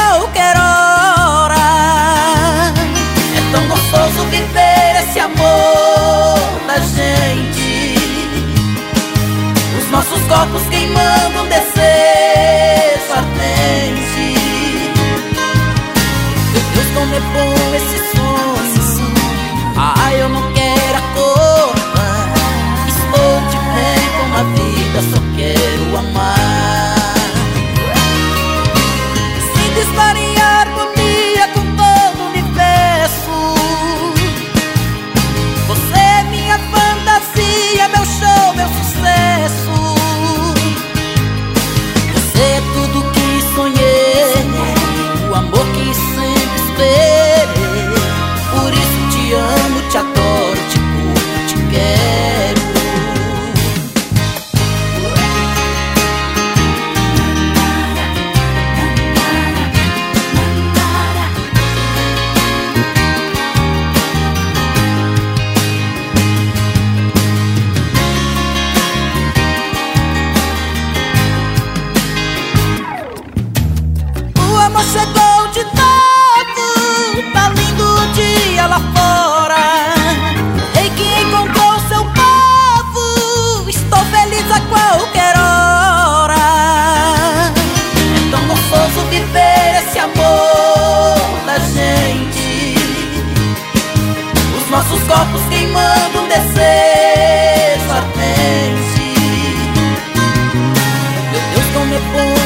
qualquer hora. É tão gostoso viver esse amor da gente, os nossos corpos queimando um desejo ardente. Meu Deus, como é bom esse sonho. Ah, eu não quero acordar, estou de bem com a vida, só quero amar. Sinto estar em harmonia com todo o universo. Você é minha fantasia, meu show, meu sucesso. Você é tudo que sonhei, o amor que sempre esperei. Por isso te amo, te adoro, te curto, te quero. O amor chegou de novo, tá lindo o dia lá fora. Rei que encontrou seu povo, estou feliz a qualquer hora. É tão gostoso viver esse amor da gente, os nossos corpos queimando um desejo ardente. Meu Deus, como é bom